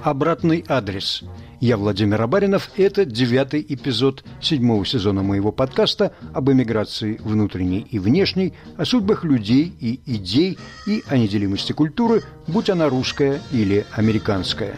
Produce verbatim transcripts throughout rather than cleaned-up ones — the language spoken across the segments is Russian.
«Обратный адрес». Я Владимир Абаринов, и это девятый эпизод седьмого сезона моего подкаста об эмиграции внутренней и внешней, о судьбах людей и идей и о неделимости культуры, будь она русская или американская.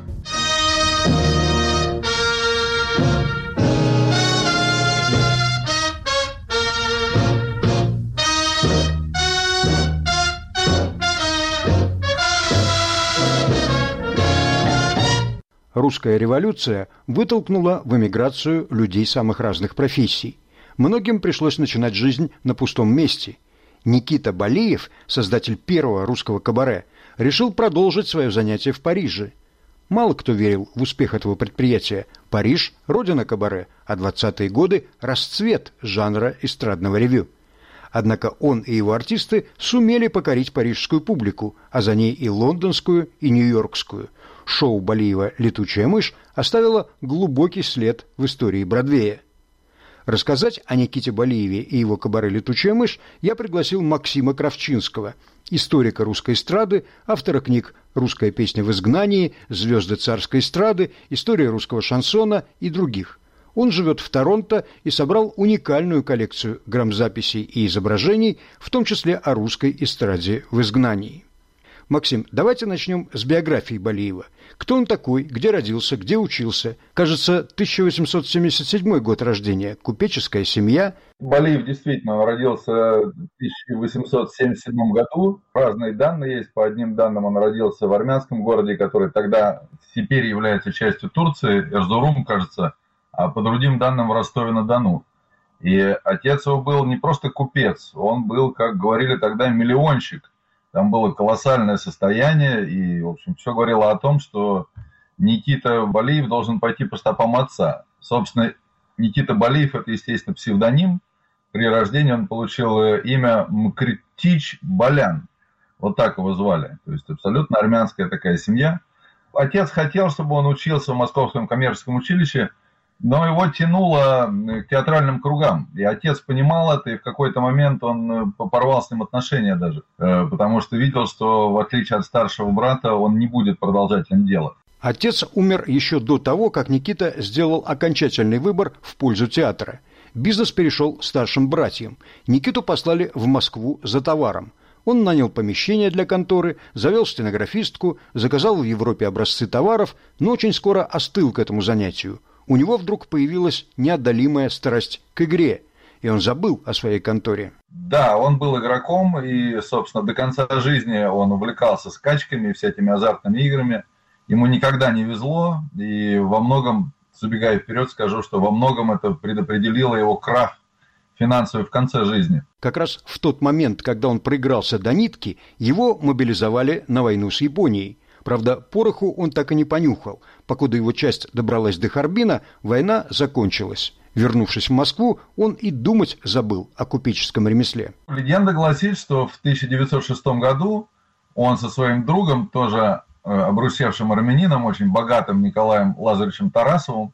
Русская революция вытолкнула в эмиграцию людей самых разных профессий. Многим пришлось начинать жизнь на пустом месте. Никита Балиев, создатель первого русского кабаре, решил продолжить свое занятие в Париже. Мало кто верил в успех этого предприятия. Париж – родина кабаре, а двадцатые годы – расцвет жанра эстрадного ревю. Однако он и его артисты сумели покорить парижскую публику, а за ней и лондонскую, и нью-йоркскую. Шоу Балиева «Летучая мышь» оставило глубокий след в истории Бродвея. Рассказать о Никите Балиеве и его кабаре «Летучая мышь» я пригласил Максима Кравчинского, историка русской эстрады, автора книг «Русская песня в изгнании», «Звезды царской эстрады», «История русского шансона» и других. Он живет в Торонто и собрал уникальную коллекцию грамзаписей и изображений, в том числе о русской эстраде в изгнании. Максим, давайте начнем с биографии Балиева. Кто он такой, где родился, где учился? Кажется, тысяча восемьсот семьдесят седьмой год рождения, купеческая семья. Балиев действительно родился в тысяча восемьсот семьдесят седьмом году. Разные данные есть. По одним данным он родился в армянском городе, который тогда теперь является частью Турции, Эрзурум, кажется, а по другим данным в Ростове-на-Дону. И отец его был не просто купец, он был, как говорили тогда, миллионщик. Там было колоссальное состояние, и, в общем, все говорило о том, что Никита Балиев должен пойти по стопам отца. Собственно, Никита Балиев – это, естественно, псевдоним. При рождении он получил имя Мкртич Балян. Вот так его звали. То есть абсолютно армянская такая семья. Отец хотел, чтобы он учился в Московском коммерческом училище, но его тянуло к театральным кругам. И отец понимал это, и в какой-то момент он порвал с ним отношения даже. Потому что видел, что в отличие от старшего брата, он не будет продолжать им дело. Отец умер еще до того, как Никита сделал окончательный выбор в пользу театра. Бизнес перешел старшим братьям. Никиту послали в Москву за товаром. Он нанял помещение для конторы, завел стенографистку, заказал в Европе образцы товаров, но очень скоро остыл к этому занятию. У него вдруг появилась неотдалимая страсть к игре, и он забыл о своей конторе. Да, он был игроком, и, собственно, до конца жизни он увлекался скачками и всякими азартными играми. Ему никогда не везло, и во многом, забегая вперед, скажу, что во многом это предопределило его крах финансовый в конце жизни. Как раз в тот момент, когда он проигрался до нитки, его мобилизовали на войну с Японией. Правда, пороху он так и не понюхал. Покуда его часть добралась до Харбина, война закончилась. Вернувшись в Москву, он и думать забыл о купеческом ремесле. Легенда гласит, что в тысяча девятьсот шестом году он со своим другом, тоже обрусевшим армянином, очень богатым Николаем Лазаревичем Тарасовым,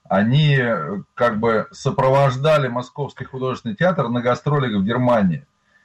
они как бы сопровождали Московский художественный театр на гастролях в Германии.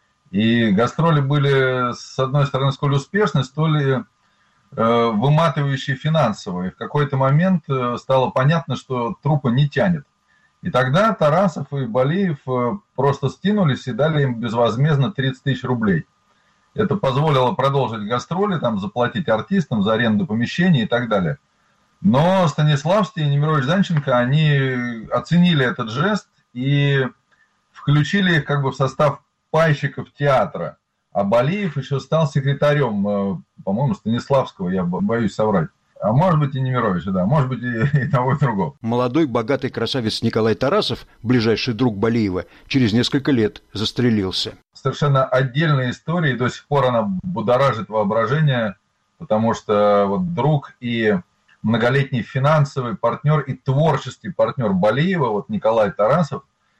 И гастроли были, с одной стороны, сколь успешны, столь выматывающие финансово. И в какой-то момент стало понятно, что труппа не тянет. И тогда Тарасов и Балиев просто стянулись и дали им безвозмездно тридцать тысяч рублей. Это позволило продолжить гастроли, там, заплатить артистам за аренду помещений и так далее. Но Станиславский и Немирович Данченко, они оценили этот жест и включили их как бы в состав пайщиков театра. А Балиев еще стал секретарем, по-моему, Станиславского, я боюсь соврать. А может быть и Немировича, да, может быть и, и того, и другого. Молодой, богатый красавец Николай Тарасов, ближайший друг Балиева, через несколько лет застрелился. Совершенно отдельная история, и до сих пор она будоражит воображение, потому что вот друг и многолетний финансовый партнер и творческий партнер Балиева, вот Николай Тарасов,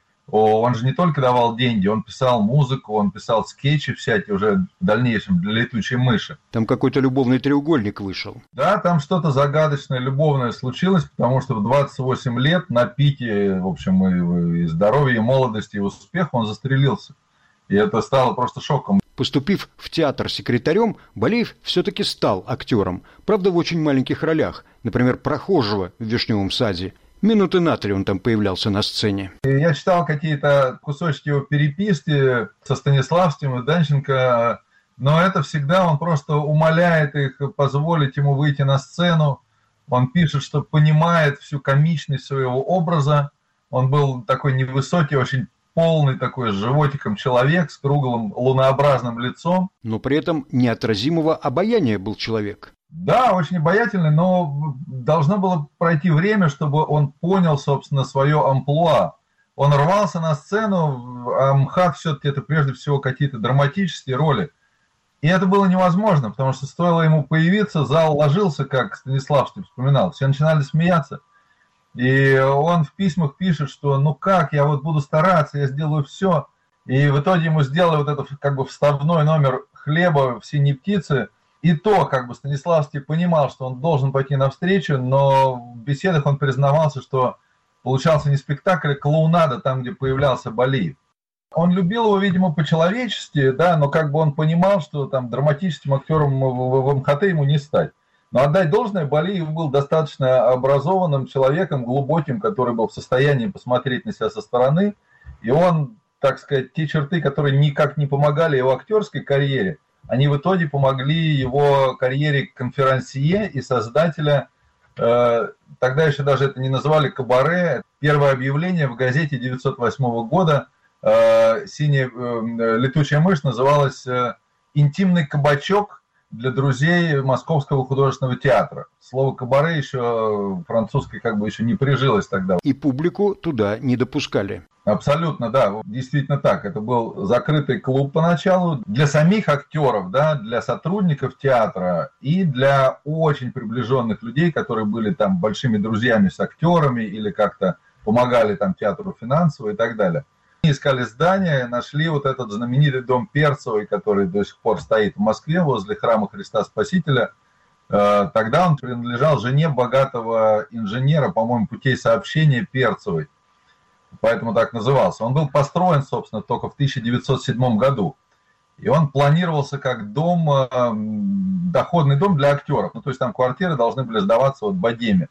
он же не только давал деньги, он писал музыку, он писал скетчи всякие уже в дальнейшем для «Летучей мыши». Там какой-то любовный треугольник вышел. Да, там что-то загадочное, любовное случилось, потому что в двадцать восемь лет на пике, в общем, и, и здоровья, и молодости, и успеха он застрелился. И это стало просто шоком. Поступив в театр секретарем, Балиев все-таки стал актером, правда в очень маленьких ролях, например, прохожего в «Вишневом саде». Минуты на три он там появлялся на сцене. Я читал какие-то кусочки его переписки со Станиславским и Данченко, но это всегда он просто умоляет их позволить ему выйти на сцену. Он пишет, что понимает всю комичность своего образа. Он был такой невысокий, очень полный такой с животиком человек, с круглым лунообразным лицом. Но при этом неотразимого обаяния был человек. Да, очень обаятельный, но должно было пройти время, чтобы он понял, собственно, свое амплуа. Он рвался на сцену, а МХАТ все-таки это прежде всего какие-то драматические роли. И это было невозможно, потому что стоило ему появиться, зал ложился, как Станиславский вспоминал, все начинали смеяться. И он в письмах пишет, что ну как, я вот буду стараться, я сделаю все. И в итоге ему сделали вот этот как бы вставной номер хлеба в «Синей птице». И то, как бы Станиславский понимал, что он должен пойти навстречу, но в беседах он признавался, что получался не спектакль, а клоунада, там, где появлялся Балиев. Он любил его, видимо, по-человечески, да, но как бы он понимал, что там драматическим актером в МХАТ ему не стать. Но отдать должное, Балиев был достаточно образованным человеком, глубоким, который был в состоянии посмотреть на себя со стороны. И он, так сказать, те черты, которые никак не помогали его актерской карьере, они в итоге помогли его карьере конферансье и создателя, э, тогда еще даже это не называли кабаре. Первое объявление в газете девятьсот восьмого года э, «Синяя э, летучая мышь» называлось э, «Интимный кабачок для друзей Московского художественного театра». Слово «кабаре» еще французской как бы еще не прижилось тогда. И публику туда не допускали. Абсолютно, да, действительно так. Это был закрытый клуб поначалу для самих актеров, да, для сотрудников театра и для очень приближенных людей, которые были там большими друзьями с актерами или как-то помогали там театру финансово и так далее. Искали здание, нашли вот этот знаменитый дом Перцевой, который до сих пор стоит в Москве возле храма Христа Спасителя. Тогда он принадлежал жене богатого инженера, по-моему, путей сообщения Перцевой. Поэтому так назывался. Он был построен, собственно, только в тысяча девятьсот седьмом году. И он планировался как дом, доходный дом для актеров. Ну, то есть там квартиры должны были сдаваться вот богеме.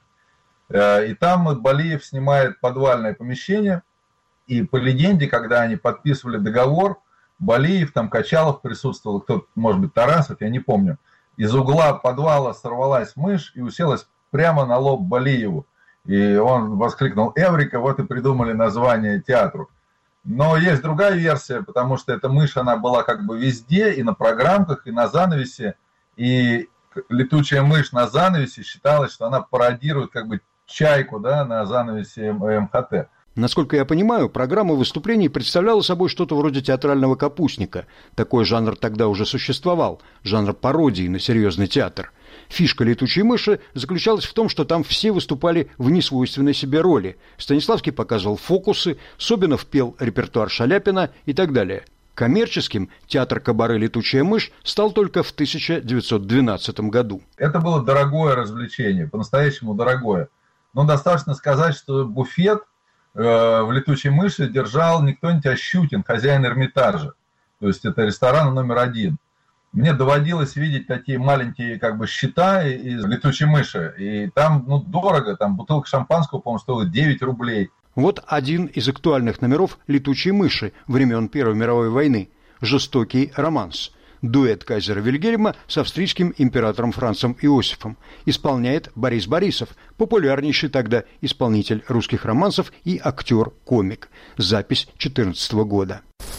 И там Балиев снимает подвальное помещение. И по легенде, когда они подписывали договор, Балиев, там Качалов присутствовал, кто-то, может быть, Тарасов, я не помню. Из угла подвала сорвалась мышь и уселась прямо на лоб Балиеву. И он воскликнул «Эврика», вот и придумали название театру. Но есть другая версия, потому что эта мышь, она была как бы везде, и на программках, и на занавесе. И летучая мышь на занавесе считалось, что она пародирует как бы чайку, да, на занавесе МХАТ. Насколько я понимаю, программа выступлений представляла собой что-то вроде театрального капустника. Такой жанр тогда уже существовал, жанр пародии на серьезный театр. Фишка «Летучей мыши» заключалась в том, что там все выступали в несвойственной себе роли. Станиславский показывал фокусы, Собинов пел репертуар Шаляпина и так далее. Коммерческим театр кабаре «Летучая мышь» стал только в тысяча девятьсот двенадцатом году. Это было дорогое развлечение, по-настоящему дорогое. Но достаточно сказать, что буфет э, в «Летучей мыши» держал не кто-нибудь, а Щукин, хозяин Эрмитажа. То есть это ресторан номер один. Мне доводилось видеть такие маленькие как бы счета из «Летучей мыши». И там ну, дорого, там бутылка шампанского, по-моему, стоила девять рублей. Вот один из актуальных номеров «Летучей мыши» времен Первой мировой войны. Жестокий романс. Дуэт кайзера Вильгельма с австрийским императором Францем Иосифом. Исполняет Борис Борисов, популярнейший тогда исполнитель русских романсов и актер-комик. Запись две тысячи четырнадцатого года.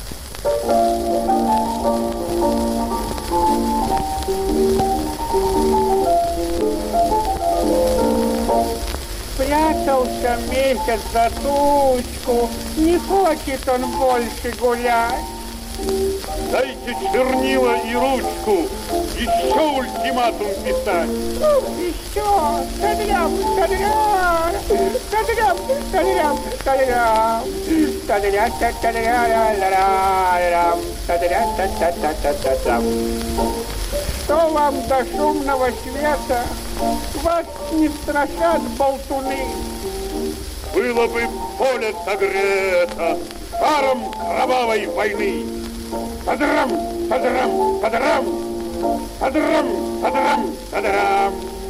Спрятался месяц за тучку, не хочет он больше гулять. Дайте чернила и ручку, еще ультиматум писать. Ну, еще, тадрям, тадрям, тадрям, тадрям, тадрям, тадрям, тадрям, тадрям, тадрям. Что вам до шумного света? Вас не страшат болтуны. Было бы поле согрето паром кровавой войны. Тадрам, тадрам, тадрам, тадрам, тадрам, тадрам.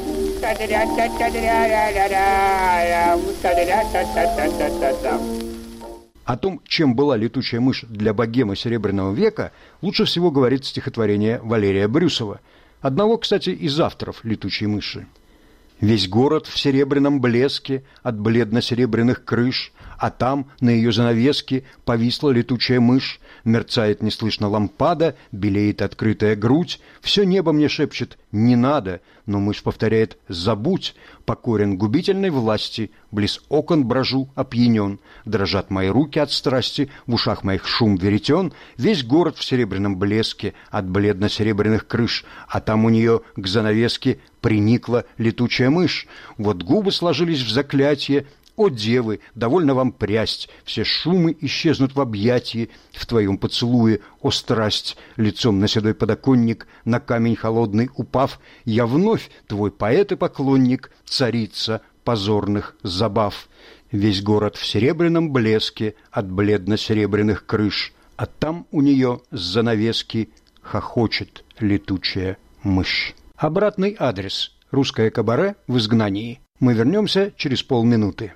О том, чем была летучая мышь для богемы Серебряного века, лучше всего говорит стихотворение Валерия Брюсова, одного, кстати, из авторов «Летучей мыши». Весь город в серебряном блеске от бледно-серебряных крыш, а там, на ее занавеске, повисла летучая мышь, мерцает неслышно лампада, белеет открытая грудь, все небо мне шепчет «не надо», но мышь повторяет «забудь», покорен губительной власти, близ окон брожу опьянен, дрожат мои руки от страсти, в ушах моих шум веретен, весь город в серебряном блеске от бледно-серебряных крыш, а там у нее к занавеске приникла летучая мышь. Вот губы сложились в заклятие. О, девы, довольно вам прясть, все шумы исчезнут в объятии, в твоем поцелуе, о, страсть, лицом на седой подоконник, на камень холодный упав, я вновь твой поэт и поклонник, царица позорных забав. Весь город в серебряном блеске от бледно-серебряных крыш, а там у нее с занавески хохочет летучая мышь. Обратный адрес. Русское кабаре в изгнании. Мы вернемся через полминуты.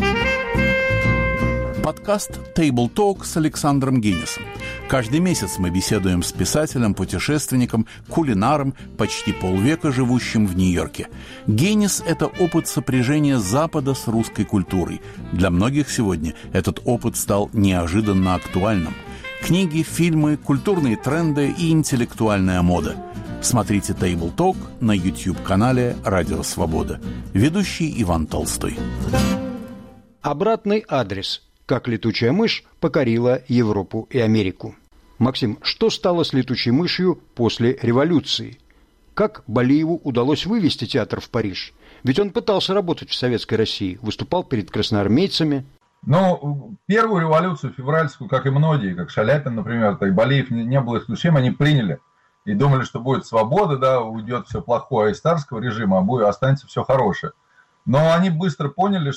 Подкаст Table Talk с Александром Гиннисом. Каждый месяц мы беседуем с писателем, путешественником, кулинаром, почти полвека живущим в Нью-Йорке. Гиннис – это опыт сопряжения Запада с русской культурой. Для многих сегодня этот опыт стал неожиданно актуальным. Книги, фильмы, культурные тренды и интеллектуальная мода. Смотрите Table Talk на YouTube-канале «Радио Свобода». Ведущий Иван Толстой. Обратный адрес. Как летучая мышь покорила Европу и Америку. Максим, что стало с летучей мышью после революции? Как Балиеву удалось вывести театр в Париж? Ведь он пытался работать в Советской России, выступал перед красноармейцами. Ну, первую революцию февральскую, как и многие, как Шаляпин, например, и Балиев не, не было исключением, они приняли. И думали, что будет свобода, да, уйдет все плохое из царского режима, а будет, останется все хорошее. Но они быстро поняли,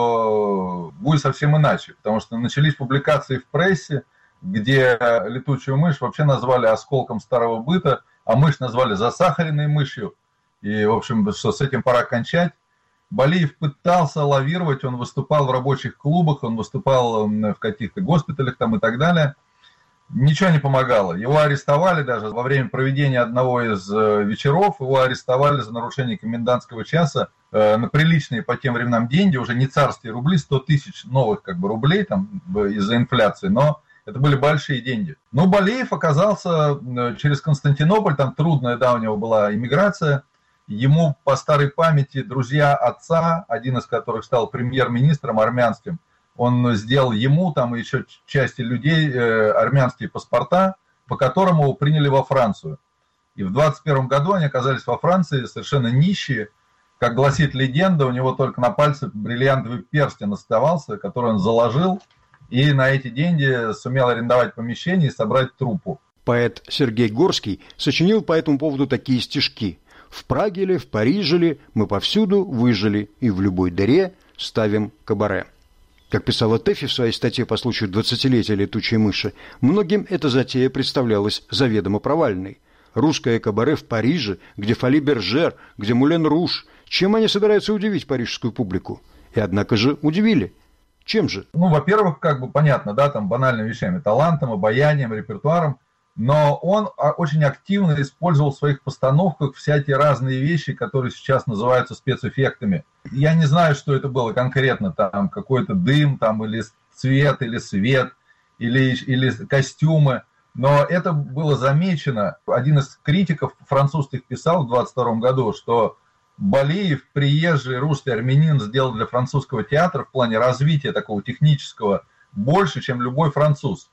что будет совсем иначе, потому что начались публикации в прессе, где летучую мышь вообще назвали осколком старого быта, а мышь назвали засахаренной мышью. И, в общем, что с этим пора кончать. Балиев пытался лавировать, он выступал в рабочих клубах, он выступал в каких-то госпиталях там и так далее. Ничего не помогало. Его арестовали даже во время проведения одного из вечеров. Его арестовали за нарушение комендантского часа на приличные по тем временам деньги, уже не царские рубли, сто тысяч новых как бы рублей там из-за инфляции, но это были большие деньги. Но Балиев оказался через Константинополь, там трудная, да, у него была иммиграция. Ему по старой памяти друзья отца, один из которых стал премьер-министром армянским, он сделал ему, там и еще части людей, э, армянские паспорта, по которым его приняли во Францию. И в двадцать первом году они оказались во Франции совершенно нищие. Как гласит легенда, у него только на пальце бриллиантовый перстень оставался, который он заложил, и на эти деньги сумел арендовать помещение и собрать труппу. Поэт Сергей Горский сочинил по этому поводу такие стишки. «В Праге ли, в Париже ли, мы повсюду выжили, и в любой дыре ставим кабаре». Как писала Тэфи в своей статье по случаю двадцатилетия летучей мыши, многим эта затея представлялась заведомо провальной. Русское кабаре в Париже, где Фоли Бержер, где Мулен Руж. Чем они собираются удивить парижскую публику? И однако же удивили. Чем же? Ну, во-первых, как бы понятно, да, там банальными вещами, талантом, обаянием, репертуаром. Но он очень активно использовал в своих постановках всякие разные вещи, которые сейчас называются спецэффектами. Я не знаю, что это было конкретно, там какой-то дым, там или цвет, или свет, или, или костюмы. Но это было замечено. Один из критиков французских писал в двадцать втором году, что Балиев, приезжий русский армянин, сделал для французского театра в плане развития такого технического больше, чем любой француз.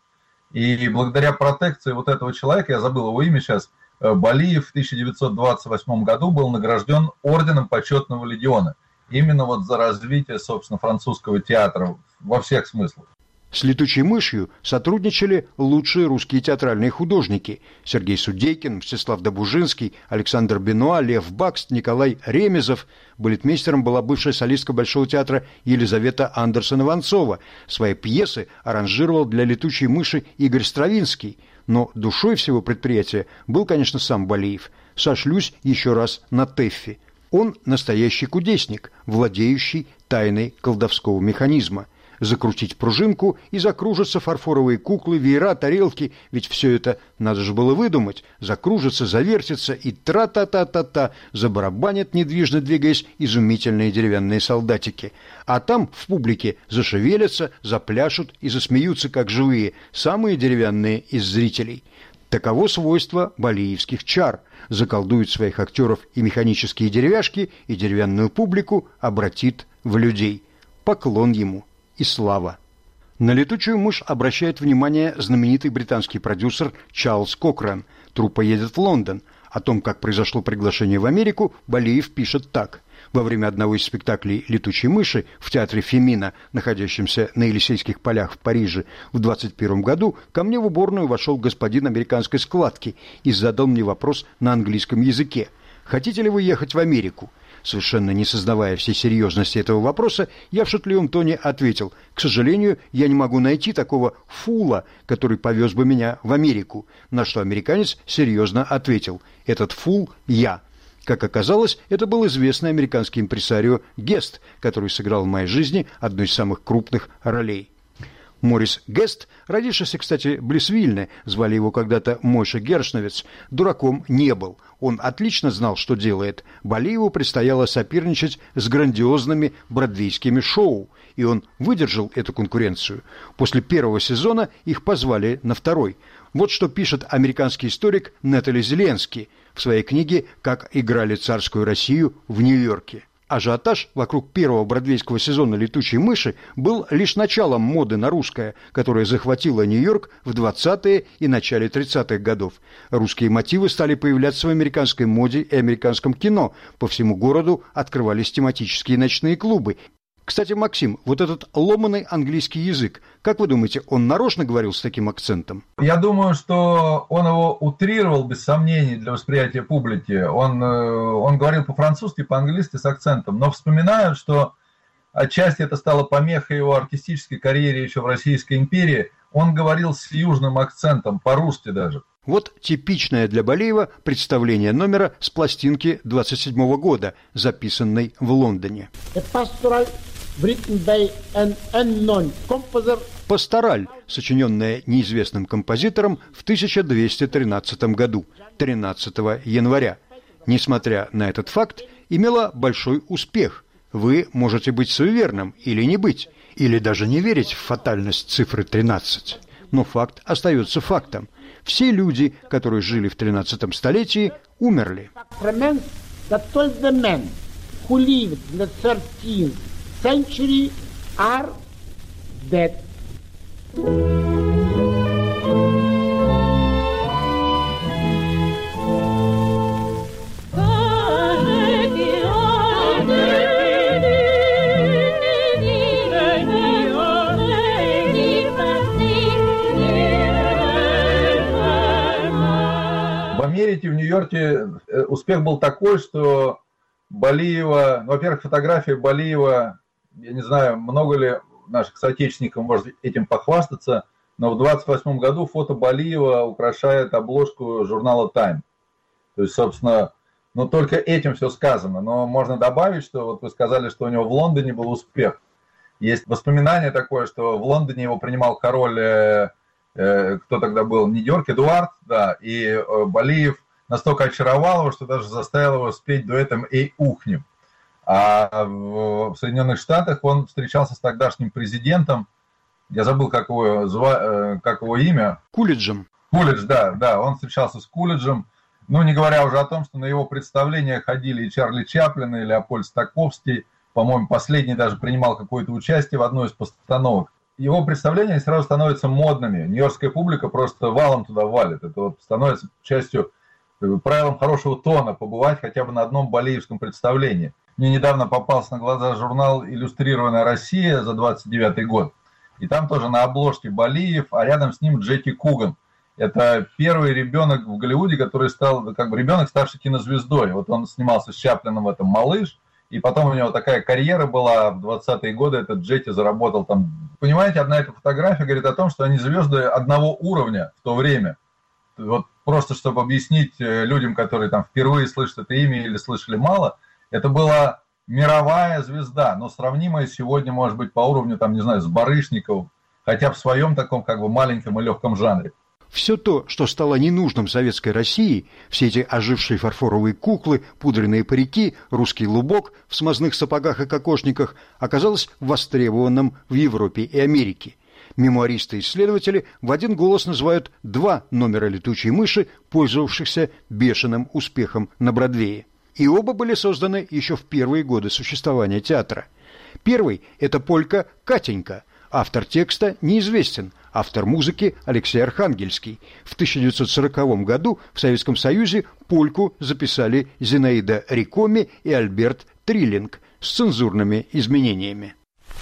И благодаря протекции вот этого человека, я забыл его имя сейчас, Балиев в тысяча девятьсот двадцать восьмом году был награжден орденом почетного легиона. Именно вот за развитие, собственно, французского театра во всех смыслах. С «Летучей мышью» сотрудничали лучшие русские театральные художники: Сергей Судейкин, Мстислав Добужинский, Александр Бенуа, Лев Бакст, Николай Ремезов. Балетмейстером была бывшая солистка Большого театра Елизавета Андерсон-Иванцова. Свои пьесы аранжировал для «Летучей мыши» Игорь Стравинский. Но душой всего предприятия был, конечно, сам Балиев. Сошлюсь еще раз на Тэффи. Он настоящий кудесник, владеющий тайной колдовского механизма. Закрутить пружинку, и закружатся фарфоровые куклы, веера, тарелки, ведь все это надо же было выдумать. Закружится, завертится, и тра-та-та-та-та забарабанят, недвижно двигаясь, изумительные деревянные солдатики. А там, в публике, зашевелятся, запляшут и засмеются, как живые, самые деревянные из зрителей. Таково свойство балиевских чар. Заколдует своих актеров и механические деревяшки, и деревянную публику обратит в людей. Поклон ему и слава. На «Летучую мышь» обращает внимание знаменитый британский продюсер Чарльз Кокрен. Труппа едет в Лондон. О том, как произошло приглашение в Америку, Балиев пишет так. Во время одного из спектаклей «Летучей мыши» в театре Фемина, находящемся на Елисейских полях в Париже, в двадцать первом году ко мне в уборную вошел господин американской складки и задал мне вопрос на английском языке. «Хотите ли вы ехать в Америку?» Совершенно не сознавая всей серьезности этого вопроса, я в шутливом тоне ответил: «К сожалению, я не могу найти такого фула, который повез бы меня в Америку». На что американец серьезно ответил: «Этот фул я». Как оказалось, это был известный американский импресарио Гест, который сыграл в моей жизни одну из самых крупных ролей. Морис Гест, родившийся, кстати, близ Вильны, звали его когда-то Мойша Гершновец, дураком не был. Он отлично знал, что делает. Балиеву предстояло соперничать с грандиозными бродвейскими шоу, и он выдержал эту конкуренцию. После первого сезона их позвали на второй. Вот что пишет американский историк Натали Зеленский в своей книге «Как играли царскую Россию в Нью-Йорке». Ажиотаж вокруг первого бродвейского сезона «Летучей мыши» был лишь началом моды на русское, которая захватила Нью-Йорк в двадцатые и начале тридцатых годов. Русские мотивы стали появляться в американской моде и американском кино. По всему городу открывались тематические ночные клубы. Кстати, Максим, вот этот ломаный английский язык, как вы думаете, он нарочно говорил с таким акцентом? Я думаю, что он его утрировал, без сомнений, для восприятия публики. Он, он говорил по-французски, по-английски с акцентом, но вспоминают, что отчасти это стало помехой его артистической карьере еще в Российской империи. Он говорил с южным акцентом, по-русски даже. Вот типичное для Балиева представление номера с пластинки двадцать седьмого года, записанной в Лондоне. «Пастораль», сочиненная неизвестным композитором в тысяча двести тринадцатом году, тринадцатого января. Несмотря на этот факт, имела большой успех. Вы можете быть суеверным или не быть, или даже не верить в фатальность цифры тринадцать. Но факт остается фактом. Все люди, которые жили в тринадцатом столетии, умерли. Century are dead. В Америке, в Нью-Йорке успех был такой, что Балиева, ну, во-первых, фотография Балиева, я не знаю, много ли наших соотечественников может этим похвастаться, но в двадцать восьмом году фото Балиева украшает обложку журнала «Тайм». То есть, собственно, ну, только этим все сказано. Но можно добавить, что вот вы сказали, что у него в Лондоне был успех. Есть воспоминание такое, что в Лондоне его принимал король, э, э, кто тогда был, Нью-Йорк, Эдуард, да, и э, Балиев настолько очаровал его, что даже заставил его спеть дуэтом «Эй, ухнем». А в Соединенных Штатах он встречался с тогдашним президентом, я забыл, как его, зва... как его имя. Кулиджем. Кулидж, да, да, он встречался с Кулиджем. Ну, не говоря уже о том, что на его представления ходили и Чарли Чаплин, и Леопольд Стаковский. По-моему, последний даже принимал какое-то участие в одной из постановок. Его представления сразу становятся модными. Нью-Йоркская публика просто валом туда валит. Это вот становится частью, правилом хорошего тона, побывать хотя бы на одном балиевском представлении. Мне недавно попался на глаза журнал «Иллюстрированная Россия» за двадцать девятый год. И там тоже на обложке Балиев, а рядом с ним Джеки Куган. Это первый ребенок в Голливуде, который стал, как бы, ребенок, ставший кинозвездой. Вот он снимался с Чаплином в этом «Малыш», и потом у него такая карьера была, в двадцатые годы этот Джеки заработал там. Понимаете, одна эта фотография говорит о том, что они звезды одного уровня в то время. Вот просто, чтобы объяснить людям, которые там впервые слышат это имя или слышали мало, это была мировая звезда, но сравнимая сегодня, может быть, по уровню, там, не знаю, с Барышниковым, хотя в своем таком, как бы, маленьком и легком жанре. Все то, что стало ненужным советской России, все эти ожившие фарфоровые куклы, пудренные парики, русский лубок в смазных сапогах и кокошниках, оказалось востребованным в Европе и Америке. Мемуаристы-исследователи в один голос называют два номера «Летучей мыши», пользовавшихся бешеным успехом на Бродвее. И оба были созданы еще в первые годы существования театра. Первый – это полька «Катенька». Автор текста неизвестен, автор музыки Алексей Архангельский. В тысяча девятьсот сороковом году в Советском Союзе польку записали Зинаида Рикоми и Альберт Триллинг с цензурными изменениями.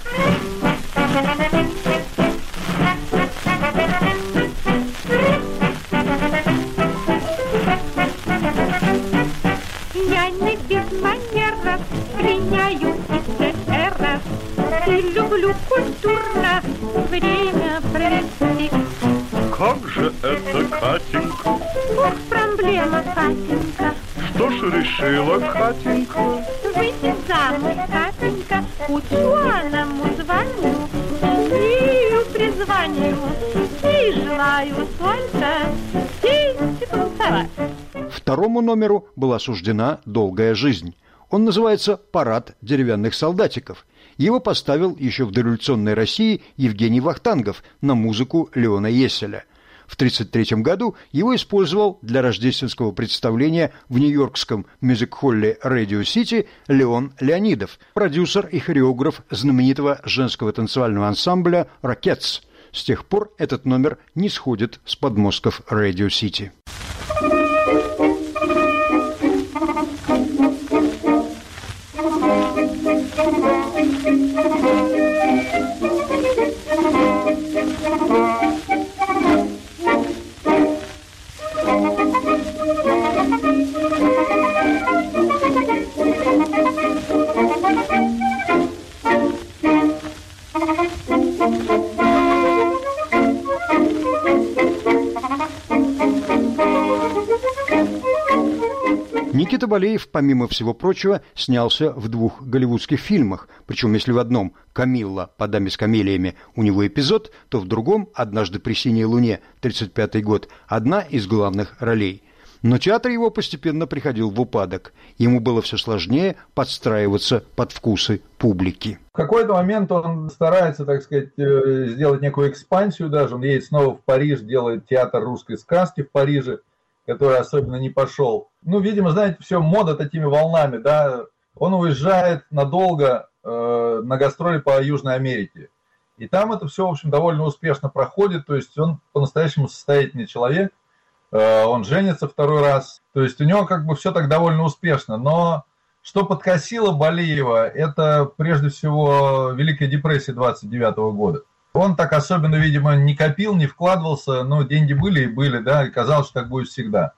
Я не без манеров, пленяю и эров, и люблю культурно время провести. Как же это, Катенька? Ох, проблема, Катенька. Что ж решила, Катенька? Выйти замуж, Катенька, ученому званию, имею призванию, и желаю только сесть и танцевать. Второму номеру была суждена долгая жизнь. Он называется «Парад деревянных солдатиков». Его поставил еще в дореволюционной России Евгений Вахтангов на музыку Леона Есселя. В тысяча девятьсот тридцать третьем году его использовал для рождественского представления в нью-йоркском мюзик-холле Radio City Леон Леонидов, продюсер и хореограф знаменитого женского танцевального ансамбля «Рокетс». С тех пор этот номер не сходит с подмостков Radio City. Никита Балеев, помимо всего прочего, снялся в двух голливудских фильмах. Причем, если в одном «Камилла. По даме с камелиями» у него эпизод, то в другом «Однажды при синей луне» тридцать пятый год одна из главных ролей. Но театр его постепенно приходил в упадок. Ему было все сложнее подстраиваться под вкусы публики. В какой-то момент он старается, так сказать, сделать некую экспансию даже. Он едет снова в Париж, делает театр русской сказки в Париже, который особенно не пошел. Ну, видимо, знаете, все мода такими волнами, да. Он уезжает надолго э, на гастроли по Южной Америке. И там это все, в общем, довольно успешно проходит. То есть он по-настоящему состоятельный человек. Э, он женится второй раз. То есть у него как бы все так довольно успешно. Но что подкосило Балиева, это прежде всего Великая депрессия двадцать девятого года. Он так особенно, видимо, не копил, не вкладывался, но деньги были и были, да, и казалось, что так будет всегда.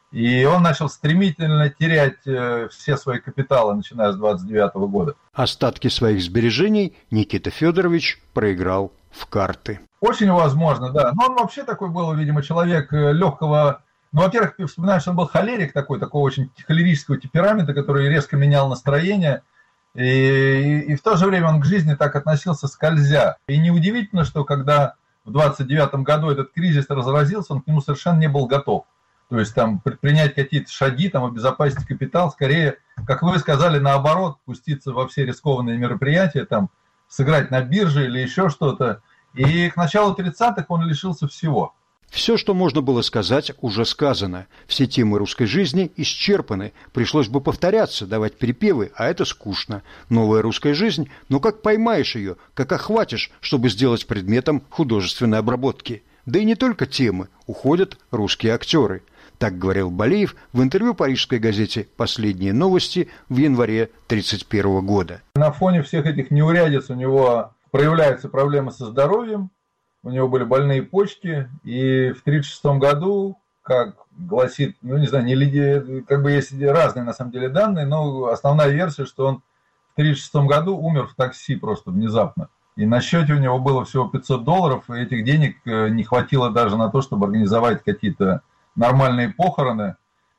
И он начал стремительно терять все свои капиталы, начиная с двадцать девятого года. Остатки своих сбережений Никита Федорович проиграл в карты. Очень возможно, да. Но он вообще такой был, видимо, человек легкого... Ну, во-первых, вспоминаешь, он был холерик такой, такого очень холерического темперамента, который резко менял настроение. И, и, и в то же время он к жизни так относился скользя. И неудивительно, что когда в двадцать девятом году этот кризис разразился, он к нему совершенно не был готов. То есть там предпринять какие-то шаги, там обезопасить капитал, скорее, как вы сказали, наоборот, пуститься во все рискованные мероприятия, там сыграть на бирже или еще что-то. И к началу тридцатых он лишился всего. Все, что можно было сказать, уже сказано. Все темы русской жизни исчерпаны. Пришлось бы повторяться, давать перепевы, а это скучно. Новая русская жизнь, но как поймаешь ее, как охватишь, чтобы сделать предметом художественной обработки. Да и не только темы, уходят русские актеры. Так говорил Балеев в интервью парижской газете «Последние новости» в январе тридцать первого года. На фоне всех этих неурядиц у него проявляются проблемы со здоровьем, у него были больные почки, и в тридцать шестом году, как гласит, ну не знаю, не, как бы есть разные на самом деле данные, но основная версия, что он в тридцать шестом году умер в такси просто внезапно. И на счете у него было всего пятьсот долларов, и этих денег не хватило даже на то, чтобы организовать какие-то нормальные похороны.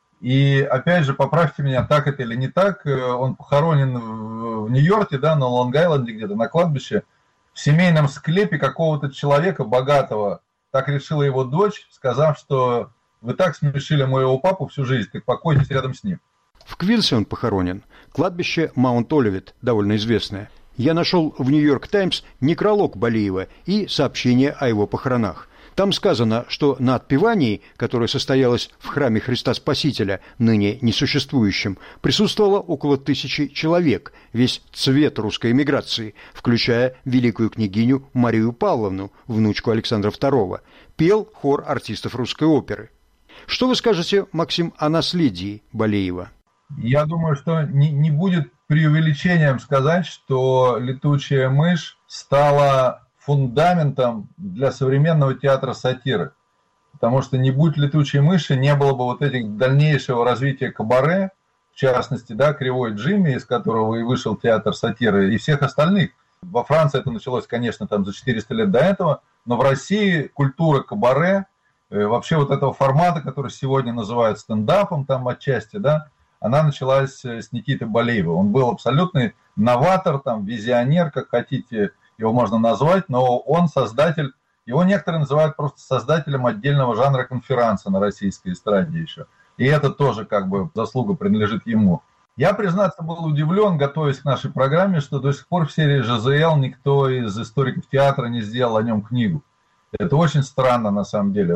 И опять же, поправьте меня, так это или не так, он похоронен в Нью-Йорке, да, на Лонг-Айленде где-то, на кладбище, в семейном склепе какого-то человека богатого. Так решила его дочь, сказав, что вы так смешили моего папу всю жизнь, так покойтесь рядом с ним. В Квинсе он похоронен. Кладбище Маунт-Оливет, довольно известное. Я нашел в «Нью-Йорк Таймс» некролог Балиева и сообщение о его похоронах. Там сказано, что на отпевании, которое состоялось в храме Христа Спасителя, ныне несуществующем, присутствовало около тысячи человек, весь цвет русской эмиграции, включая великую княгиню Марию Павловну, внучку Александра второго. Пел хор артистов русской оперы. Что вы скажете, Максим, о наследии Балиева? Я думаю, что не, не будет преувеличением сказать, что «Летучая мышь» стала фундаментом для современного театра сатиры. Потому что не будь «Летучей мыши», не было бы вот этих дальнейшего развития кабаре, в частности, да, «Кривой Джимми», из которого и вышел театр сатиры, и всех остальных. Во Франции это началось, конечно, там за четыреста лет до этого, но в России культура кабаре, вообще вот этого формата, который сегодня называют стендапом, там отчасти, да, она началась с Никиты Балиева. Он был абсолютный новатор, там, визионер, как хотите его можно назвать, но он создатель, его некоторые называют просто создателем отдельного жанра конферанса на российской эстраде еще. И это тоже как бы заслуга принадлежит ему. Я, признаться, был удивлен, готовясь к нашей программе, что до сих пор в серии ЖЗЛ никто из историков театра не сделал о нем книгу. Это очень странно на самом деле.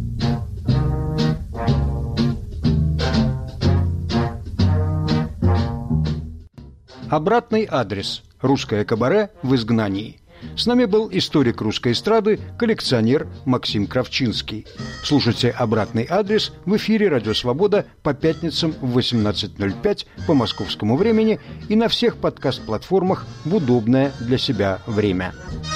Обратный адрес. Русское кабаре в изгнании. С нами был историк русской эстрады, коллекционер Максим Кравчинский. Слушайте «Обратный адрес» в эфире «Радио Свобода» по пятницам в восемнадцать ноль пять по московскому времени и на всех подкаст-платформах в удобное для себя время.